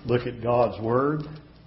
look at God's Word.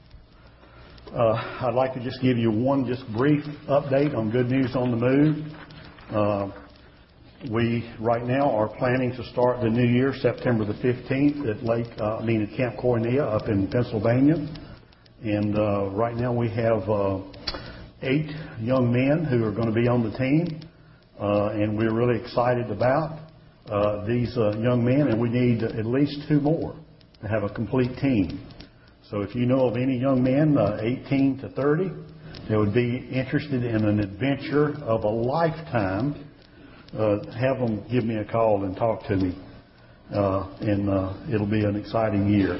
I'd like to just give you one just brief update on Good News on the Move. We right now are planning to start the new year September the 15th at Camp Cornelia up in Pennsylvania. And right now we have 8 young men who are going to be on the team. And we're really excited about these young men, and we need at least 2 more to have a complete team. So if you know of any young men, 18 to 30, that would be interested in an adventure of a lifetime, have them give me a call and talk to me, and it'll be an exciting year.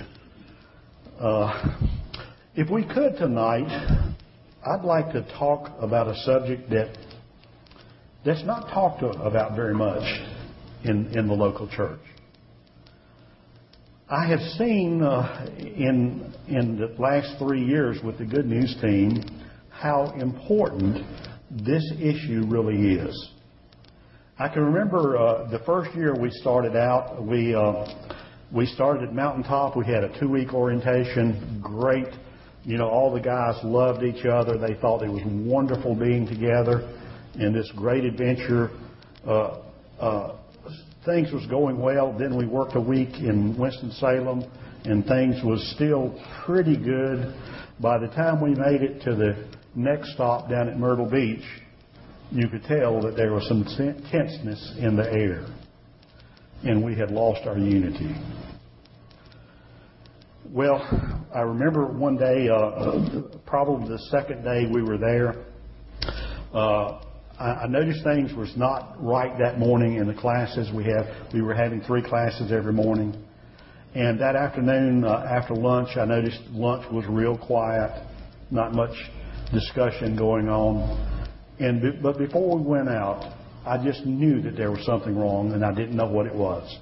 If we could tonight, I'd like to talk about a subject that's not talked about very much in the local church. I have seen in the last 3 years with the Good News team how important this issue really is. I can remember the first year we started out, we started at Mountaintop. We had a 2-week orientation. Great. All the guys loved each other. They thought it was wonderful being together in this great adventure. Things was going well. Then we worked a week in Winston-Salem, and things was still pretty good. By the time we made it to the next stop down at Myrtle Beach, you could tell that there was some tenseness in the air, and we had lost our unity. Well, I remember one day, probably the second day we were there, I noticed things was not right that morning in the classes we had. We were having 3 classes every morning. And that afternoon, after lunch, I noticed lunch was real quiet, not much discussion going on. But before we went out, I just knew that there was something wrong, and I didn't know what it was.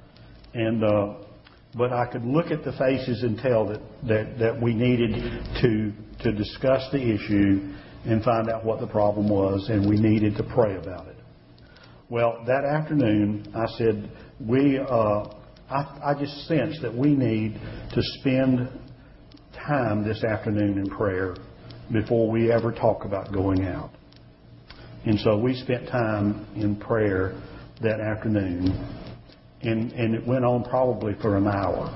But I could look at the faces and tell that we needed to discuss the issue and find out what the problem was, and we needed to pray about it. Well, that afternoon, I said, I just sensed that we need to spend time this afternoon in prayer before we ever talk about going out. And so we spent time in prayer that afternoon, and it went on probably for an hour.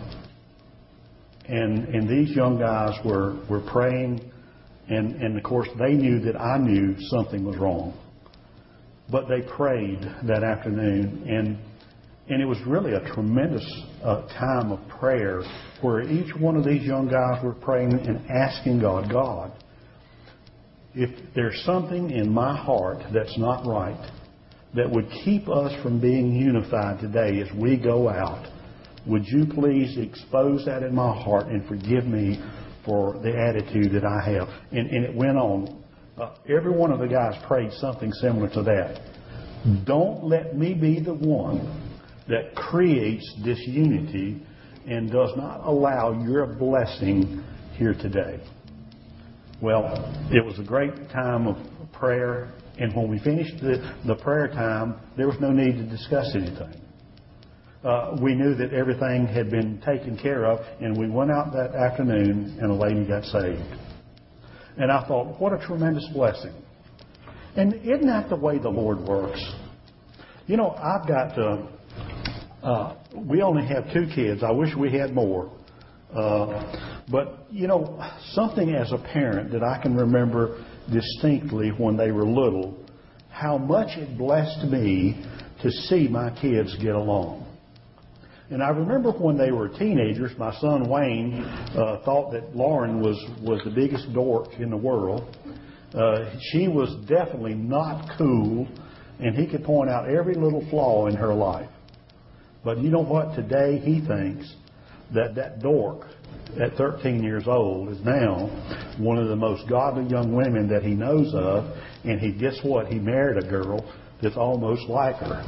And these young guys were praying. And of course, they knew that I knew something was wrong. But they prayed that afternoon, and it was really a tremendous time of prayer where each one of these young guys were praying and asking God, if there's something in my heart that's not right, that would keep us from being unified today as we go out, would you please expose that in my heart and forgive me for the attitude that I have. And it went on. Every one of the guys prayed something similar to that. Don't let me be the one that creates disunity and does not allow your blessing here today. Well, it was a great time of prayer, and when we finished the prayer time, there was no need to discuss anything. We knew that everything had been taken care of, and we went out that afternoon, and a lady got saved. And I thought, what a tremendous blessing. And isn't that the way the Lord works? I've got, we only have 2 kids. I wish we had more. But something as a parent that I can remember distinctly when they were little, how much it blessed me to see my kids get along. And I remember when they were teenagers, my son Wayne thought that Lauren was the biggest dork in the world. She was definitely not cool, and he could point out every little flaw in her life. But you know what? Today he thinks that dork at 13 years old is now one of the most godly young women that he knows of, and guess what? He married a girl that's almost like her.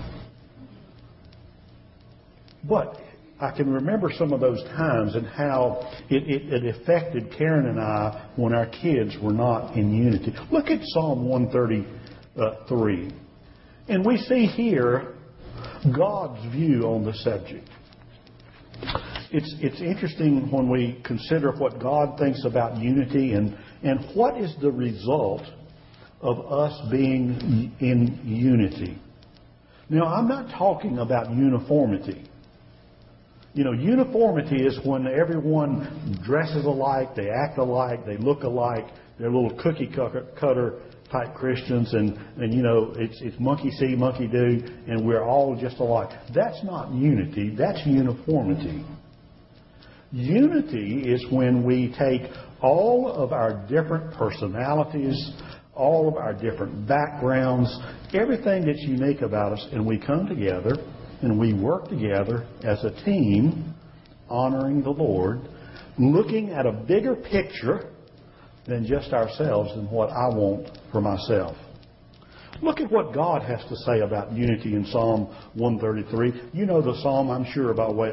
But I can remember some of those times and how it affected Karen and I when our kids were not in unity. Look at Psalm 133. And we see here God's view on the subject. it's interesting when we consider what God thinks about unity and what is the result of us being in unity. Now, I'm not talking about uniformity. Uniformity is when everyone dresses alike, they act alike, they look alike, they're little cookie cutter type Christians, and it's monkey see, monkey do, and we're all just alike. That's not unity, that's uniformity. Unity is when we take all of our different personalities, all of our different backgrounds, everything that's unique about us, and we come together and we work together as a team, honoring the Lord, looking at a bigger picture than just ourselves and what I want for myself. Look at what God has to say about unity in Psalm 133. You know the psalm, I'm sure,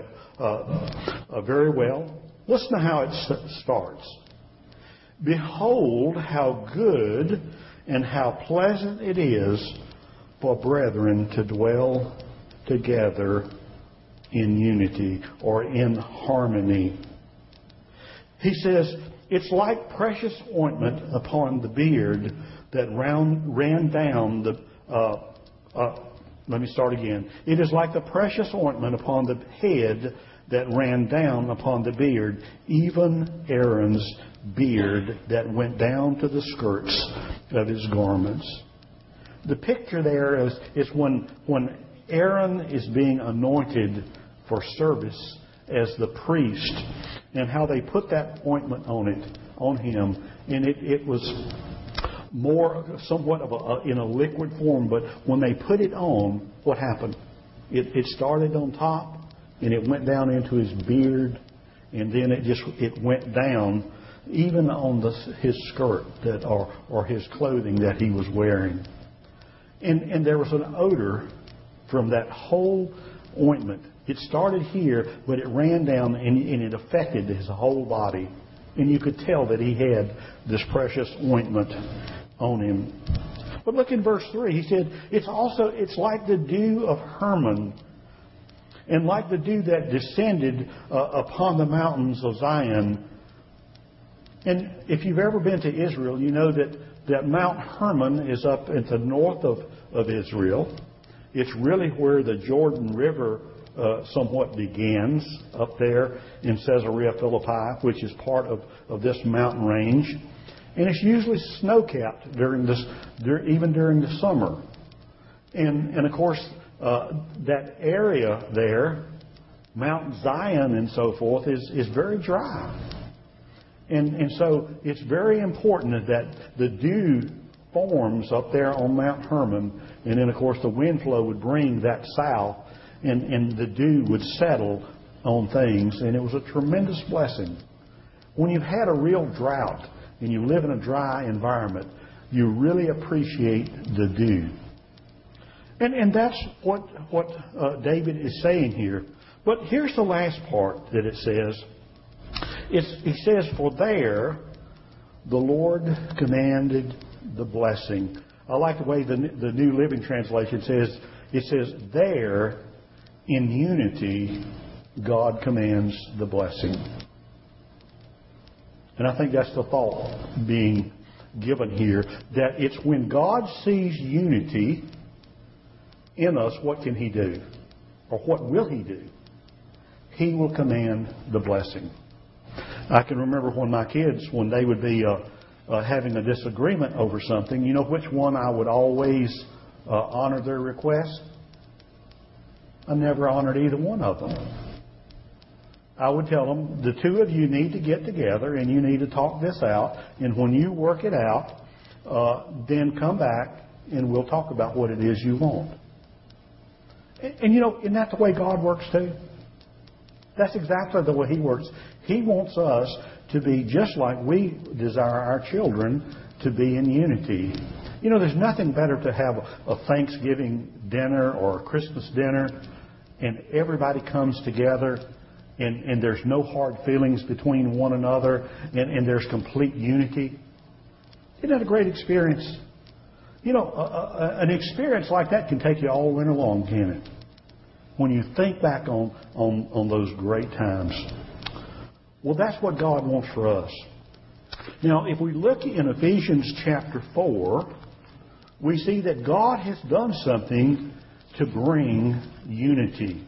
very well. Listen to how it starts. Behold, how good and how pleasant it is for brethren to dwell together in unity or in harmony. He says, it's like precious ointment upon the beard that ran down the... let me start again. It is like the precious ointment upon the head that ran down upon the beard, even Aaron's beard that went down to the skirts of his garments. The picture there is when Aaron is being anointed for service as the priest, and how they put that ointment on him, and it was more somewhat of in a liquid form, but when they put it on, what happened? It started on top, and it went down into his beard, and then it went down even on his skirt or his clothing that he was wearing, and there was an odor from that whole ointment. It started here, but it ran down and it affected his whole body. And you could tell that he had this precious ointment on him. But look in verse 3. He said, it's like the dew of Hermon, and like the dew that descended upon the mountains of Zion. And if you've ever been to Israel, you know that Mount Hermon is up at the north of Israel. It's really where the Jordan River somewhat begins, up there in Caesarea Philippi, which is part of this mountain range. And it's usually snow-capped even during the summer. And of course, that area there, Mount Zion and so forth, is very dry. And so it's very important that the dew forms up there on Mount Hermon, and then of course the wind flow would bring that south, and the dew would settle on things, and it was a tremendous blessing. When you've had a real drought and you live in a dry environment, you really appreciate the dew. And that's what David is saying here. But here's the last part that it says. He says, for there the Lord commanded the blessing. I like the way the New Living Translation says. It says, there in unity God commands the blessing. And I think that's the thought being given here, that it's when God sees unity in us, what can He do? Or what will He do? He will command the blessing. I can remember when my kids, when they would be having a disagreement over something, you know which one I would always honor their request? I never honored either one of them. I would tell them, the two of you need to get together and you need to talk this out. And when you work it out, then come back and we'll talk about what it is you want. And you know, isn't that the way God works too? That's exactly the way He works. He wants us to be just like we desire our children to be in unity. You know, there's nothing better to have a Thanksgiving dinner or a Christmas dinner and everybody comes together and there's no hard feelings between one another and there's complete unity. Isn't that a great experience? You know, an experience like that can take you all winter long, can it? when you think back on those great times. Well, that's what God wants for us. Now, if we look in Ephesians chapter 4, we see that God has done something to bring unity.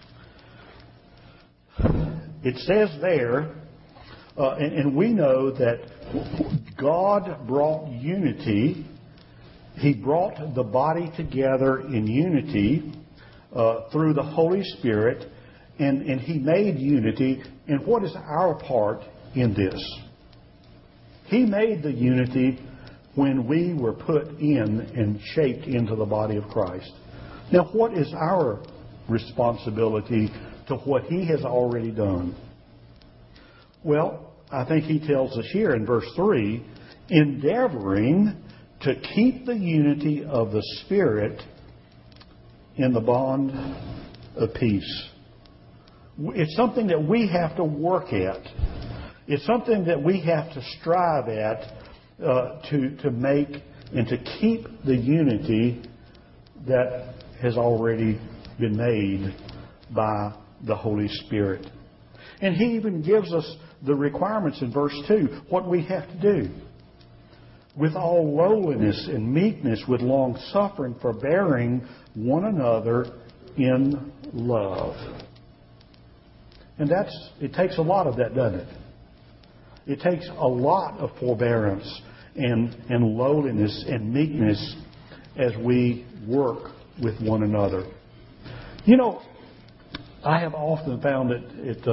It says there, and we know that God brought unity. He brought the body together in unity through the Holy Spirit, and He made unity. And what is our part in this? He made the unity when we were put in and shaped into the body of Christ. Now, what is our responsibility to what He has already done? Well, I think He tells us here in verse 3, endeavoring to keep the unity of the Spirit in the bond of peace. It's something that we have to work at. It's something that we have to strive at to make and to keep the unity that has already been made by the Holy Spirit. And He even gives us the requirements in verse 2, what we have to do. With all lowliness and meekness, with long suffering, forbearing one another in love. And it takes a lot of that, doesn't it? It takes a lot of forbearance and lowliness and meekness as we work with one another. You know, I have often found it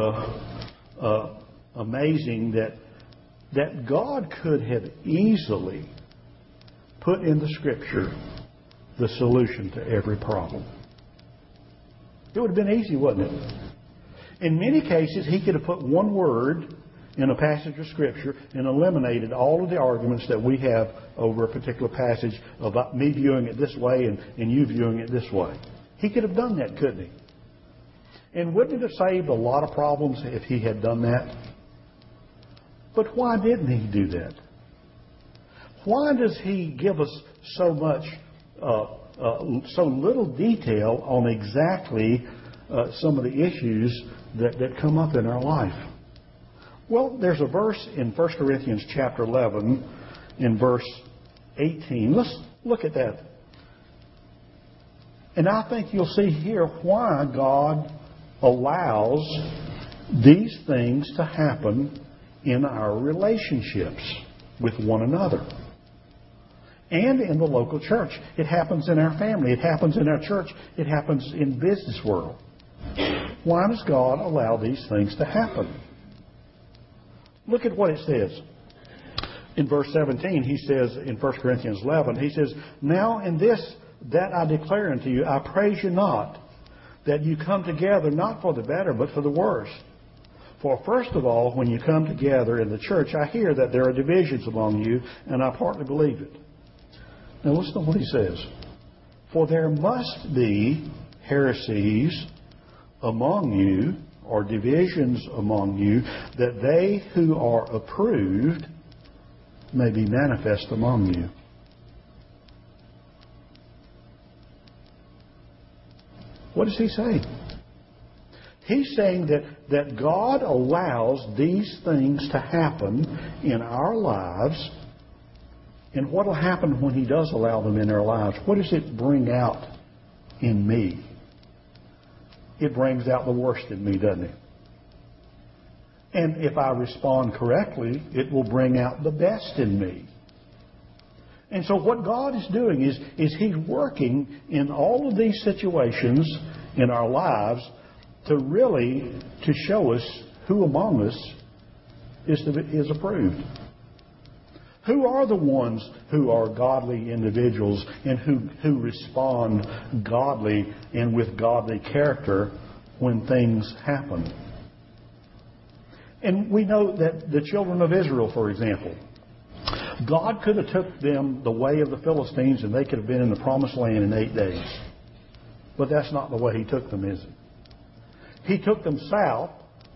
amazing that God could have easily put in the Scripture the solution to every problem. It would have been easy, wouldn't it? In many cases, He could have put one word in a passage of Scripture and eliminated all of the arguments that we have over a particular passage about me viewing it this way and you viewing it this way. He could have done that, couldn't He? And wouldn't it have saved a lot of problems if He had done that? But why didn't He do that? Why does He give us so much, so little detail on exactly some of the issues that come up in our life? Well, there's a verse in 1 Corinthians chapter 11 in verse 18. Let's look at that. And I think you'll see here why God allows these things to happen in our relationships with one another and in the local church. It happens in our family. It happens in our church. It happens in business world. Why does God allow these things to happen? Look at what it says. In verse 17, he says, in 1 Corinthians 11, he says, now in this that I declare unto you, I praise you not, that you come together not for the better, but for the worse. For first of all, when you come together in the church, I hear that there are divisions among you, and I partly believe it. Now listen to what he says. For there must be heresies among you, or divisions among you, that they who are approved may be manifest among you. What does he say? He's saying that God allows these things to happen in our lives. And what will happen when He does allow them in our lives? What does it bring out in me? It brings out the worst in me, doesn't it? And if I respond correctly, it will bring out the best in me. And so what God is doing is He's working in all of these situations in our lives to show us who among us is approved. Who are the ones who are godly individuals and who respond godly and with godly character when things happen? And we know that the children of Israel, for example, God could have took them the way of the Philistines and they could have been in the promised land in 8 days. But that's not the way He took them, is it? He took them south,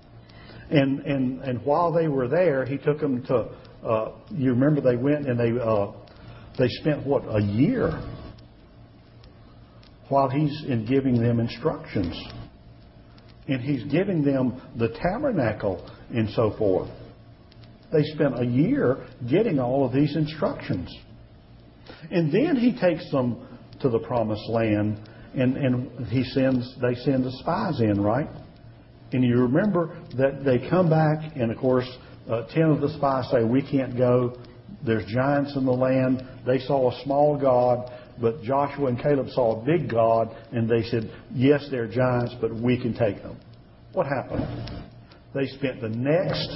and while they were there, He took them to, you remember they went and they spent, a year. while He's in giving them instructions. And He's giving them the tabernacle and so forth. They spent a year getting all of these instructions. And then He takes them to the promised land, and they send the spies in, right? And you remember that they come back, and of course, 10 of the spies say, we can't go. There's giants in the land. They saw a small God, but Joshua and Caleb saw a big God, and they said, yes, they're giants, but we can take them. What happened? They spent the next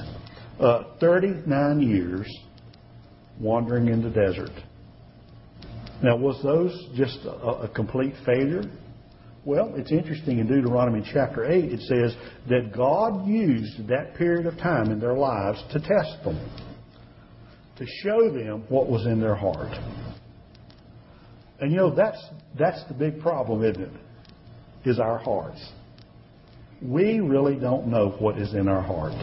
39 years wandering in the desert. Now, was those just a complete failure? Well, it's interesting in Deuteronomy chapter 8, it says that God used that period of time in their lives to test them, to show them what was in their heart. And that's the big problem, isn't it? Is our hearts. We really don't know what is in our heart.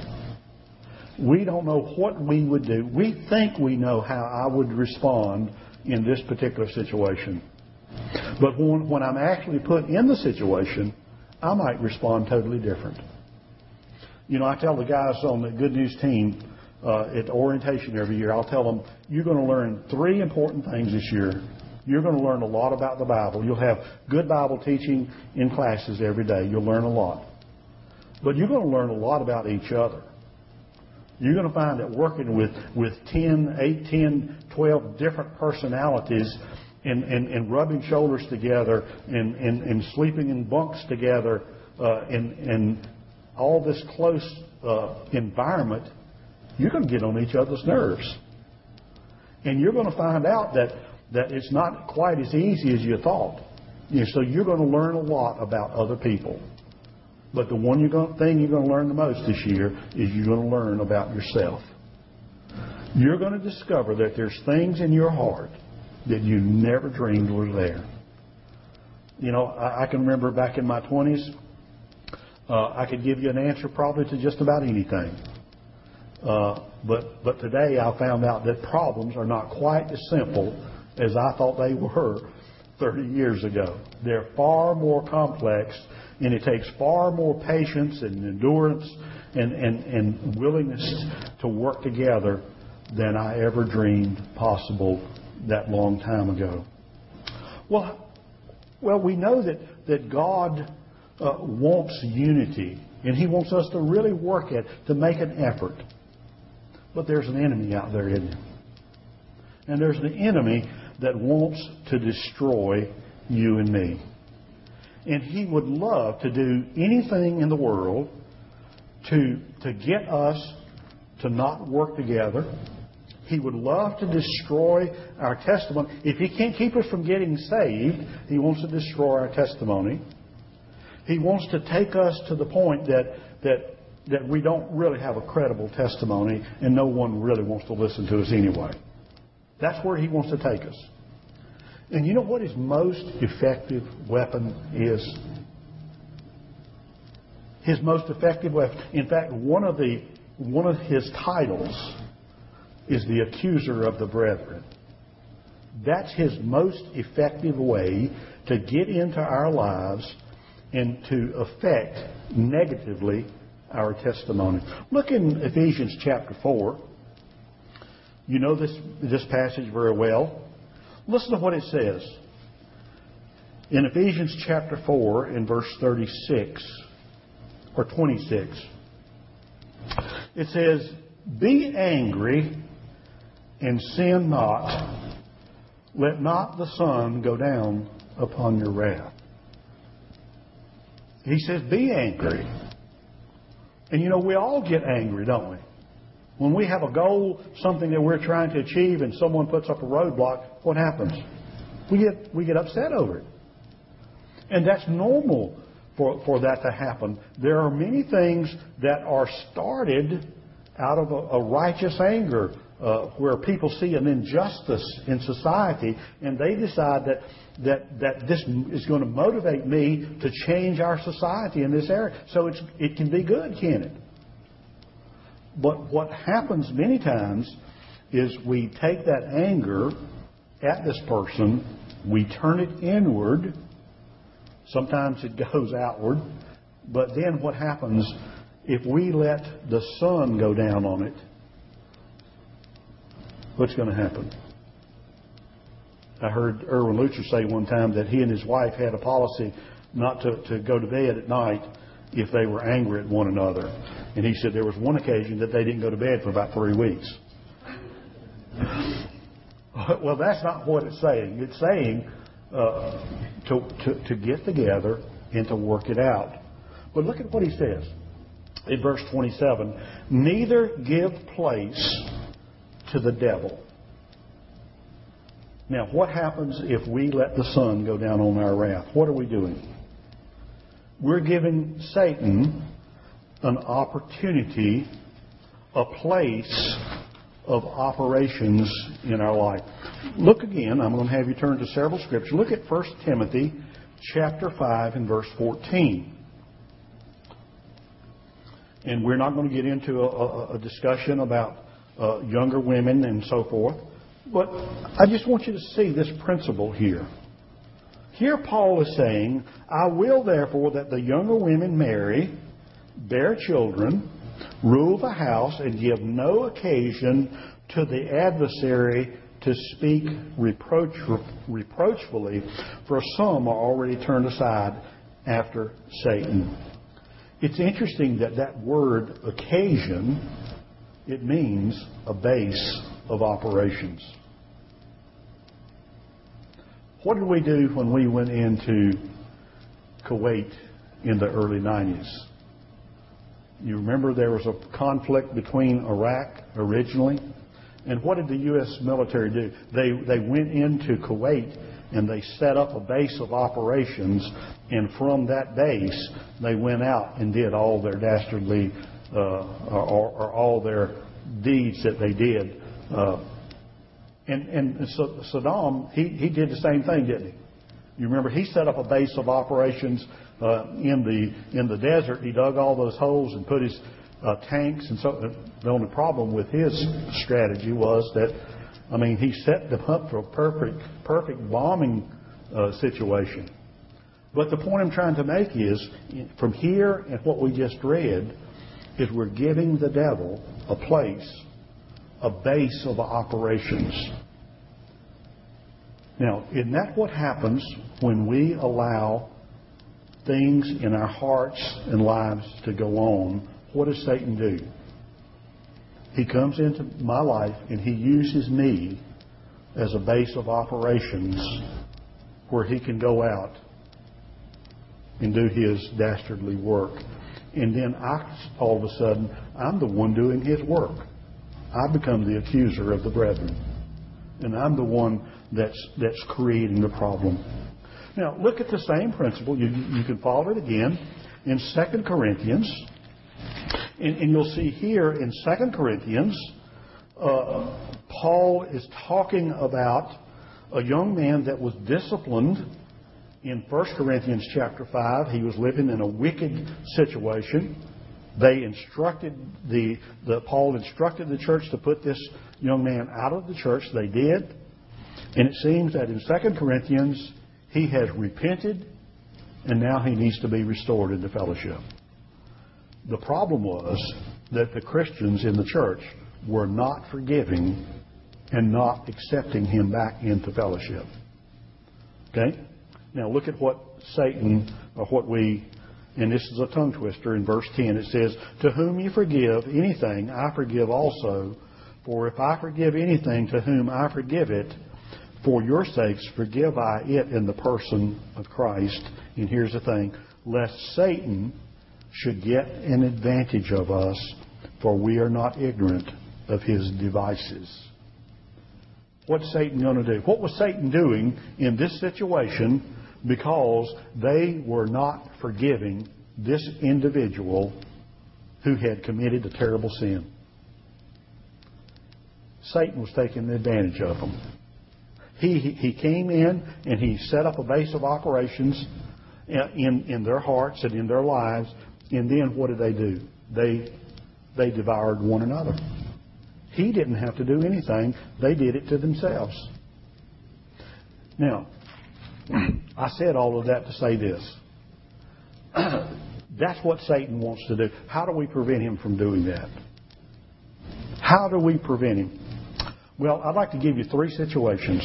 We don't know what we would do. We think we know how I would respond in this particular situation. But when I'm actually put in the situation, I might respond totally different. I tell the guys on the Good News team at orientation every year, I'll tell them, you're going to learn 3 important things this year. You're going to learn a lot about the Bible. You'll have good Bible teaching in classes every day. You'll learn a lot. But you're going to learn a lot about each other. You're going to find that working with 8, 10, 12 different personalities and rubbing shoulders together and sleeping in bunks together and all this close environment, you're going to get on each other's nerves. And you're going to find out that it's not quite as easy as you thought. So you're going to learn a lot about other people. But the thing you're going to learn the most this year is you're going to learn about yourself. You're going to discover that there's things in your heart that you never dreamed were there. I can remember back in my 20s, I could give you an answer probably to just about anything. But today I found out that problems are not quite as simple as I thought they were 30 years ago. They're far more complex, and it takes far more patience and endurance and willingness to work together than I ever dreamed possible that long time ago. Well, we know that God wants unity, and He wants us to really work at to make an effort. But there's an enemy out there, isn't there? And there's an enemy that wants to destroy you and me. And he would love to do anything in the world to get us to not work together. He would love to destroy our testimony. If he can't keep us from getting saved, he wants to destroy our testimony. He wants to take us to the point that we don't really have a credible testimony and no one really wants to listen to us anyway. That's where he wants to take us. And you know what his most effective weapon is? His most effective weapon. In fact, one of his titles is the accuser of the brethren. That's his most effective way to get into our lives and to affect negatively our testimony. Look in Ephesians chapter 4. You know this passage very well. Listen to what it says. In Ephesians chapter 4 in verse 36 or 26. It says, "Be angry and sin not. Let not the sun go down upon your wrath." He says, be angry. And we all get angry, don't we? When we have a goal, something that we're trying to achieve, and someone puts up a roadblock, what happens? We get upset over it. And that's normal for that to happen. There are many things that are started out of a righteous anger, where people see an injustice in society, and they decide that this is going to motivate me to change our society in this area. So it can be good, can it? But what happens many times is we take that anger at this person, we turn it inward, Sometimes it goes outward. But then what happens if we let the sun go down on it? What's going to happen? I heard Erwin Lutzer say one time that he and his wife had a policy not to go to bed at night if they were angry at one another. And he said there was one occasion that they didn't go to bed for about 3 weeks. Well, that's not what it's saying. It's saying to get together and to work it out. But look at what he says in verse 27. Neither give place to the devil. Now, what happens if we let the sun go down on our wrath? What are we doing? We're giving Satan an opportunity, a place of operations in our life. Look again. I'm going to have you turn to several scriptures. Look at 1 Timothy chapter 5 and verse 14. And we're not going to get into a discussion about younger women and so forth. But I just want you to see this principle here. Here Paul is saying, I will therefore that the younger women marry, bear children, rule the house, and give no occasion to the adversary to speak reproachfully, for some are already turned aside after Satan. It's interesting that word occasion, it means a base of operations. What did we do when we went into Kuwait in the early 90s? You remember there was a conflict between Iraq originally? And what did the U.S. military do? They went into Kuwait and they set up a base of operations, and from that base they went out and did all their dastardly or all their deeds that they did. And Saddam, he did the same thing, didn't he? You remember he set up a base of operations in the desert. He dug all those holes and put his tanks. And so the only problem with his strategy was that, he set them up for a perfect bombing situation. But the point I'm trying to make is, from here and what we just read, is we're giving the devil a place, a base of operations. Now, isn't that what happens when we allow things in our hearts and lives to go on? What does Satan do? He comes into my life and he uses me as a base of operations where he can go out and do his dastardly work. And then all of a sudden, I'm the one doing his work. I become the accuser of the brethren. And I'm the one that's creating the problem. Now, look at the same principle. You can follow it again in 2 Corinthians. And you'll see here in 2 Corinthians, Paul is talking about a young man that was disciplined. In 1 Corinthians chapter 5, he was living in a wicked situation. They instructed Paul instructed the church to put this young man out of the church. They did. And it seems that in 2 Corinthians, he has repented, and now he needs to be restored into fellowship. The problem was that the Christians in the church were not forgiving and not accepting him back into fellowship. Okay? Now look at what Satan, and this is a tongue twister in verse 10. It says, to whom you forgive anything, I forgive also. For if I forgive anything to whom I forgive it, for your sakes forgive I it in the person of Christ. And here's the thing, lest Satan should get an advantage of us, for we are not ignorant of his devices. What's Satan going to do? What was Satan doing in this situation because they were not forgiving this individual who had committed a terrible sin? Satan was taking advantage of them. He came in and he set up a base of operations in their hearts and in their lives. And then what did they do? They devoured one another. He didn't have to do anything. They did it to themselves. Now, I said all of that to say this. That's what Satan wants to do. How do we prevent him from doing that? How do we prevent him? Well, I'd like to give you 3 situations.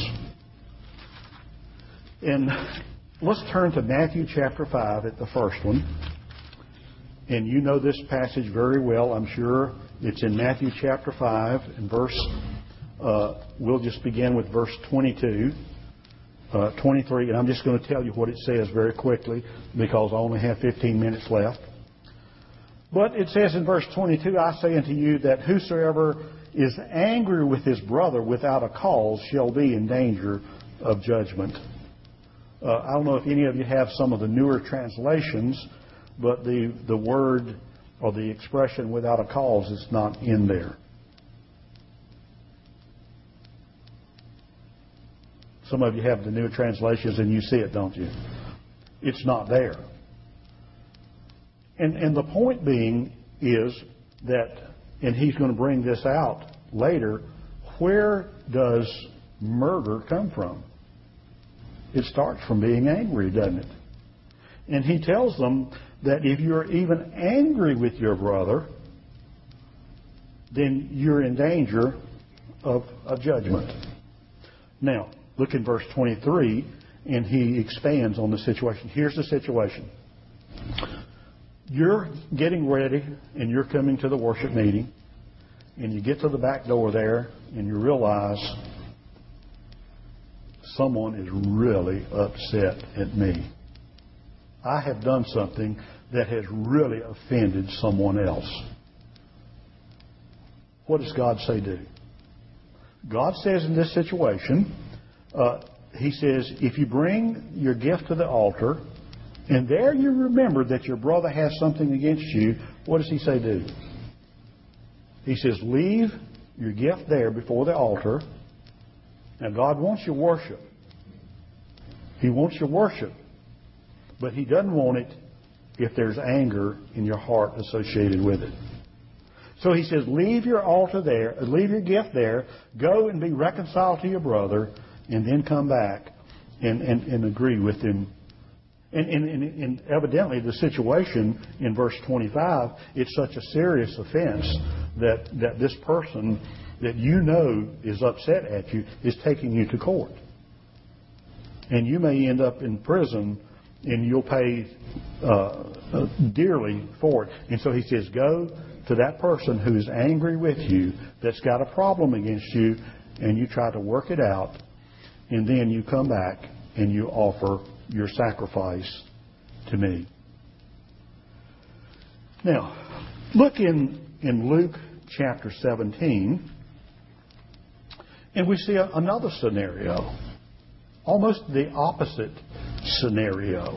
And let's turn to Matthew chapter 5 at the first one. And you know this passage very well, I'm sure. It's in Matthew chapter 5 and we'll just begin with verse 22, 23. And I'm just going to tell you what it says very quickly because I only have 15 minutes left. But it says in verse 22, I say unto you that whosoever is angry with his brother without a cause shall be in danger of judgment. I don't know if any of you have some of the newer translations, but the word or the expression without a cause is not in there. Some of you have the newer translations and you see it, don't you? It's not there. And the point being is that, and he's going to bring this out later, where does murder come from? It starts from being angry, doesn't it? And he tells them that if you're even angry with your brother, then you're in danger of judgment. Now, look in verse 23, and he expands on the situation. Here's the situation. You're getting ready, and you're coming to the worship meeting, and you get to the back door there, and you realize someone is really upset at me. I have done something that has really offended someone else. What does God say do? God says in this situation, He says, if you bring your gift to the altar, and there you remember that your brother has something against you, what does He say do? He says, leave your gift there before the altar. Now, God wants your worship. He wants your worship. But He doesn't want it if there's anger in your heart associated with it. So He says, leave your altar there, leave your gift there, go and be reconciled to your brother, and then come back and agree with him. And evidently the situation in verse 25, it's such a serious offense that this person that you know is upset at you is taking you to court. And you may end up in prison and you'll pay dearly for it. And so He says, go to that person who's angry with you, that's got a problem against you, and you try to work it out. And then you come back and you offer your sacrifice to me. Now, look in Luke chapter 17, and we see another scenario, almost the opposite scenario.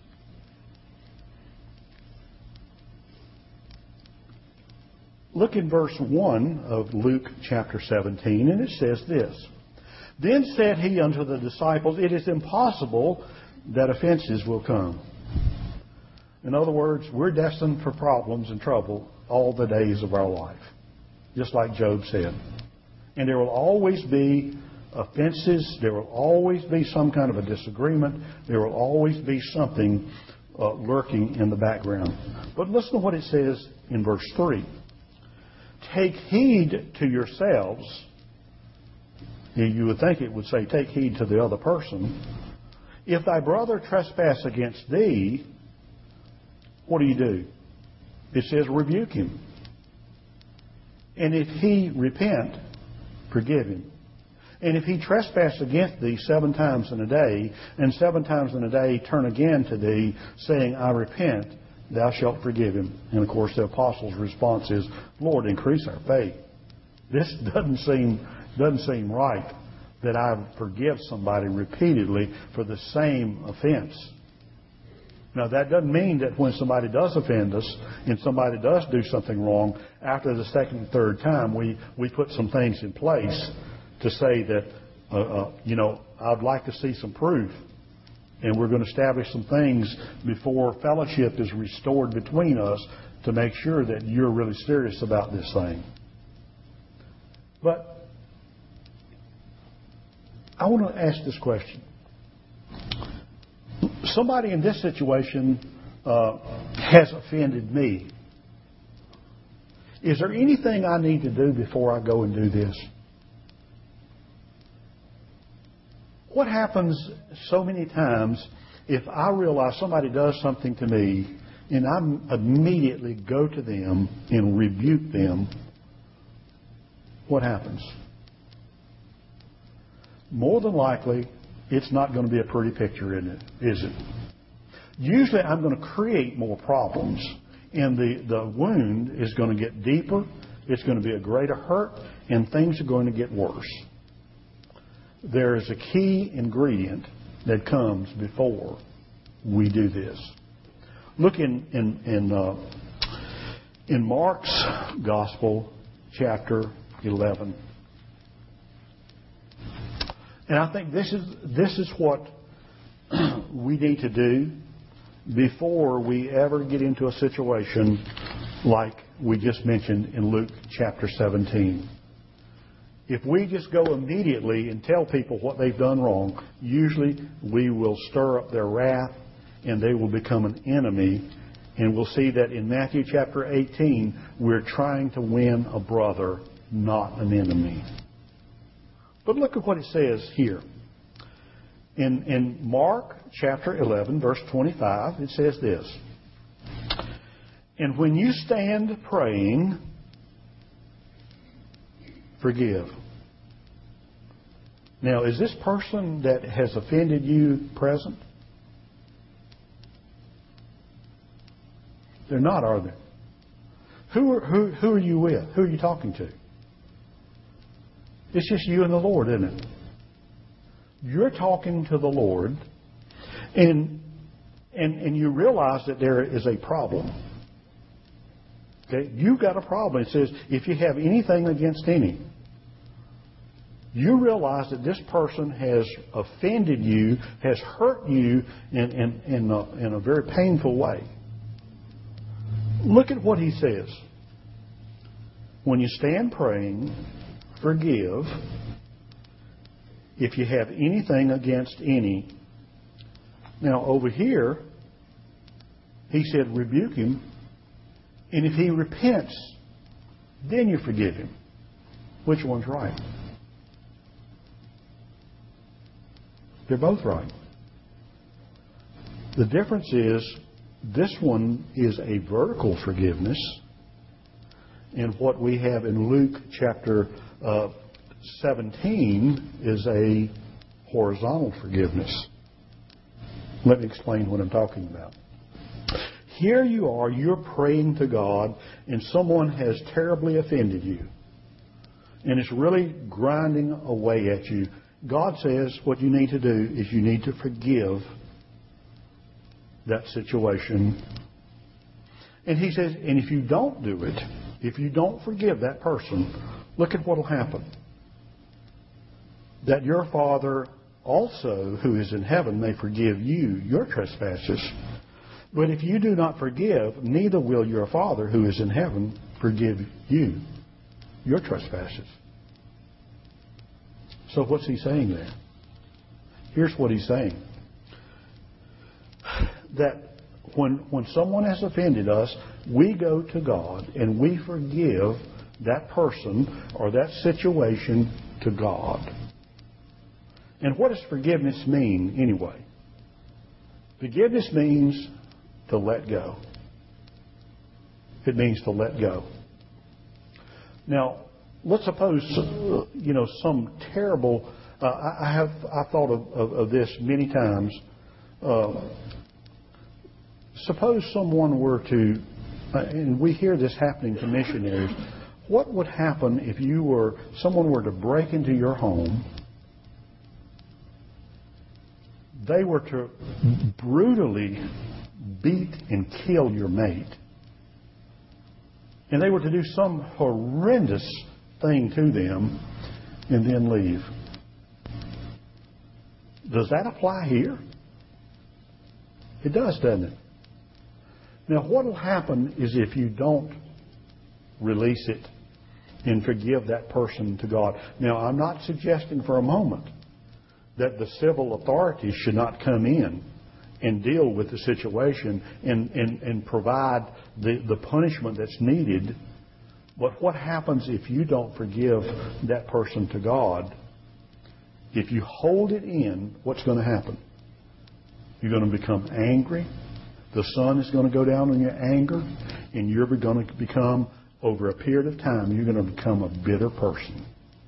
Look in verse 1 of Luke chapter 17, and it says this. Then said He unto the disciples, it is impossible that offenses will come. In other words, we're destined for problems and trouble all the days of our life, just like Job said. And there will always be offenses. There will always be some kind of a disagreement. There will always be something lurking in the background. But listen to what it says in verse 3. Take heed to yourselves. You would think it would say, take heed to the other person. If thy brother trespass against thee, what do? It says, rebuke him. And if he repent, forgive him. And if he trespass against thee 7 times in a day, and 7 times in a day turn again to thee, saying, I repent, thou shalt forgive him. And of course the apostles' response is, Lord, increase our faith. This doesn't seem right that I forgive somebody repeatedly for the same offense. Now, that doesn't mean that when somebody does offend us and somebody does do something wrong, after the second and third time, we put some things in place to say that, I'd like to see some proof. And we're going to establish some things before fellowship is restored between us to make sure that you're really serious about this thing. But I want to ask this question. Somebody in this situation has offended me, is there anything I need to do before I go and do this? What happens so many times if I realize somebody does something to me and I immediately go to them and rebuke them? What happens? More than likely, it's not going to be a pretty picture, is it? Usually I'm going to create more problems, and the wound is going to get deeper, it's going to be a greater hurt, and things are going to get worse. There is a key ingredient that comes before we do this. Look in Mark's Gospel, chapter 11. And I think this is what we need to do before we ever get into a situation like we just mentioned in Luke chapter 17. If we just go immediately and tell people what they've done wrong, usually we will stir up their wrath and they will become an enemy. And we'll see that in Matthew chapter 18, we're trying to win a brother, not an enemy. But look at what it says here. In Mark chapter 11, verse 25, it says this. And when you stand praying, forgive. Now, is this person that has offended you present? They're not, are they? Who are you with? Who are you talking to? It's just you and the Lord, isn't it? You're talking to the Lord, and you realize that there is a problem. Okay? You've got a problem. It says, if you have anything against any, you realize that this person has offended you, has hurt you in a very painful way. Look at what he says. When you stand praying, forgive if you have anything against any. Now, over here, he said, rebuke him. And if he repents, then you forgive him. Which one's right? They're both right. The difference is, this one is a vertical forgiveness, and what we have in Luke chapter 17 is a horizontal forgiveness. Let me explain what I'm talking about. Here you are, you're praying to God, and someone has terribly offended you. And it's really grinding away at you. God says what you need to do is you need to forgive that situation. And He says, and if you don't do it, if you don't forgive that person, look at what will happen. That your Father also, who is in heaven, may forgive you your trespasses. But if you do not forgive, neither will your Father, who is in heaven, forgive you your trespasses. So what's He saying there? Here's what He's saying. That when someone has offended us, we go to God and we forgive that person or that situation to God. And what does forgiveness mean anyway? Forgiveness means to let go. It means to let go. Now, let's suppose, some terrible... I thought of this many times. Suppose someone were to, and we hear this happening to missionaries, what would happen if someone were to break into your home, they were to brutally beat and kill your mate, and they were to do some horrendous thing to them and then leave? Does that apply here? It does, doesn't it? Now, what will happen is if you don't release it and forgive that person to God. Now, I'm not suggesting for a moment that the civil authorities should not come in and deal with the situation and provide the punishment that's needed. But what happens if you don't forgive that person to God? If you hold it in, what's going to happen? You're going to become angry. The sun is going to go down on your anger, and you're going to become, over a period of time, you're going to become a bitter person.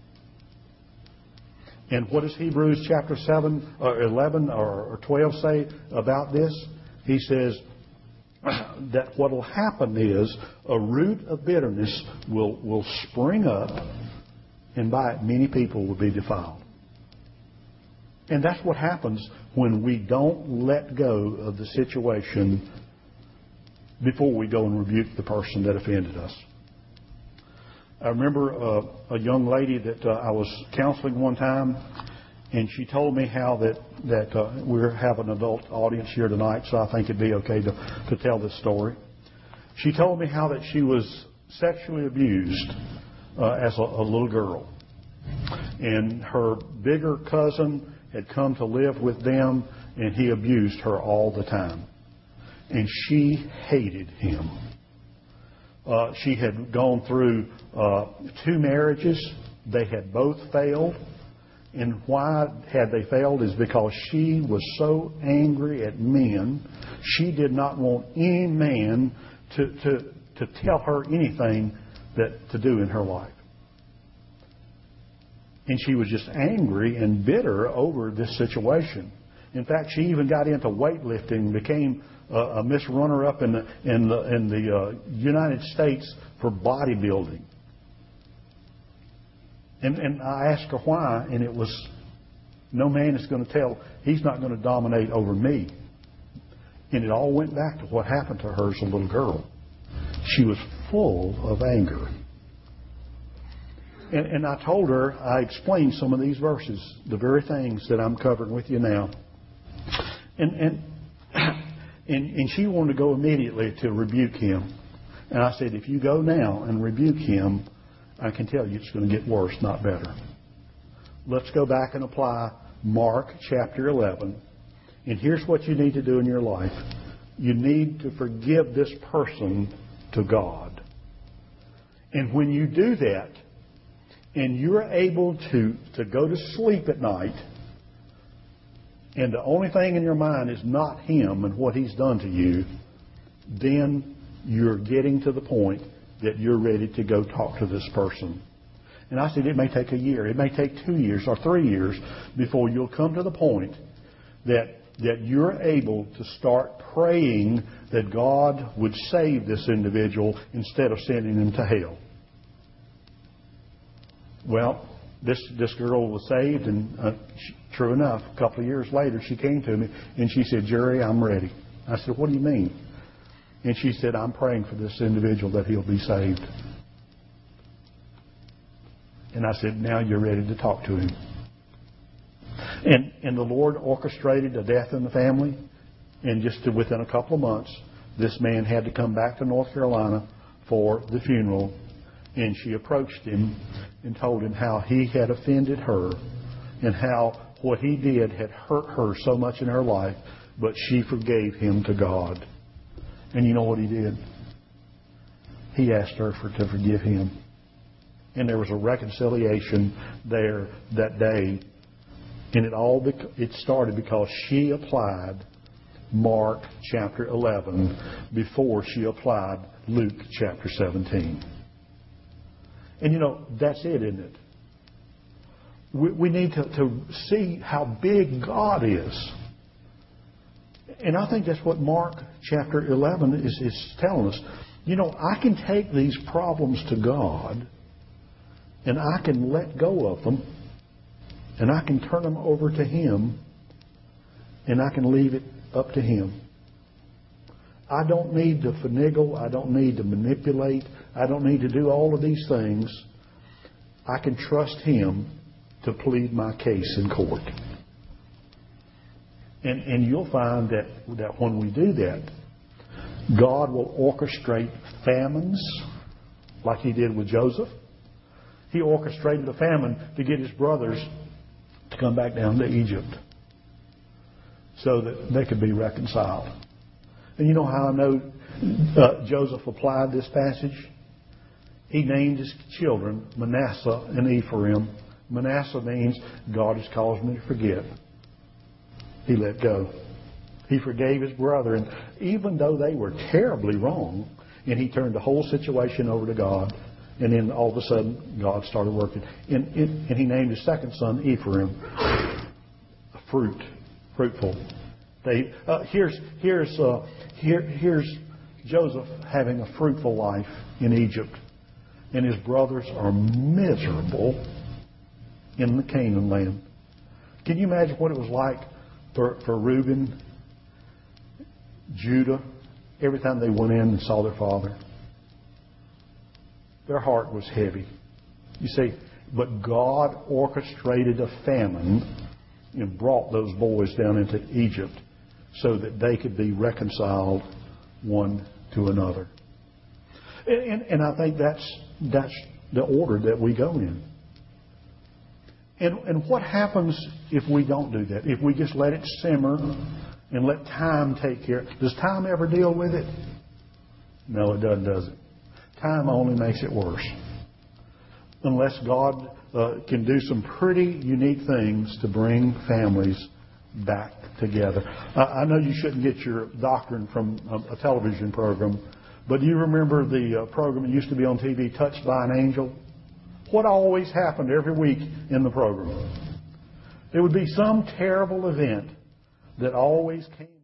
And what does Hebrews chapter 7 or 11 or 12 say about this? He says that what will happen is a root of bitterness will spring up, and by it many people will be defiled. And that's what happens when we don't let go of the situation before we go and rebuke the person that offended us. I remember a young lady that I was counseling one time, and she told me how that we have an adult audience here tonight, so I think it'd be okay to tell this story. She told me how that she was sexually abused as a little girl. And her bigger cousin had come to live with them, and he abused her all the time. And she hated him. She had gone through 2 marriages. They had both failed. And why had they failed is because she was so angry at men. She did not want any man to tell her anything to do in her life. And she was just angry and bitter over this situation. In fact, she even got into weightlifting and became a Miss Runner-Up in the United States for bodybuilding. And I asked her why, and it was, no man is going to tell, he's not going to dominate over me. And it all went back to what happened to her as a little girl. She was full of anger. And I told her, I explained some of these verses, the very things that I'm covering with you now. And she wanted to go immediately to rebuke him. And I said, if you go now and rebuke him, I can tell you it's going to get worse, not better. Let's go back and apply Mark chapter 11. And here's what you need to do in your life. You need to forgive this person to God. And when you do that, and you're able to go to sleep at night, and the only thing in your mind is not him and what he's done to you, then you're getting to the point that you're ready to go talk to this person. And I said it may take a year. It may take 2 years or 3 years before you'll come to the point that you're able to start praying that God would save this individual instead of sending him to hell. Well, this girl was saved, and true enough, a couple of years later, she came to me, and she said, Jerry, I'm ready. I said, what do you mean? And she said, I'm praying for this individual that he'll be saved. And I said, now you're ready to talk to him. And the Lord orchestrated a death in the family, and just within a couple of months, this man had to come back to North Carolina for the funeral. And she approached him and told him how he had offended her and how what he did had hurt her so much in her life, but she forgave him to God. And you know what he did? He asked her to forgive him. And there was a reconciliation there that day. And it started because she applied Mark chapter 11 before she applied Luke chapter 17. And you know, that's it, isn't it? We need to see how big God is. And I think that's what Mark chapter 11 is telling us. You know, I can take these problems to God, and I can let go of them, and I can turn them over to Him, and I can leave it up to Him. I don't need to finagle. I don't need to manipulate. I don't need to do all of these things. I can trust Him to plead my case in court. And you'll find that when we do that, God will orchestrate famines like He did with Joseph. He orchestrated a famine to get his brothers to come back down to Egypt. so that they could be reconciled. And you know how I know Joseph applied this passage? He named his children Manasseh and Ephraim. Manasseh means God has caused me to forget. He let go. He forgave his brother, and even though they were terribly wrong, and he turned the whole situation over to God, and then all of a sudden God started working. And he named his second son Ephraim, fruitful. Here's Joseph having a fruitful life in Egypt, and his brothers are miserable in the Canaan land. Can you imagine what it was like for Reuben, Judah, every time they went in and saw their father? Their heart was heavy. You see, but God orchestrated a famine and brought those boys down into Egypt so that they could be reconciled one to another. And I think that's the order that we go in. And what happens if we don't do that? If we just let it simmer and let time take care? Does time ever deal with it? No, it doesn't, does it? Time only makes it worse. Unless God can do some pretty unique things to bring families back together. I know you shouldn't get your doctrine from a television program, but do you remember the program that used to be on TV, Touched by an Angel? What always happened every week in the program? There would be some terrible event that always came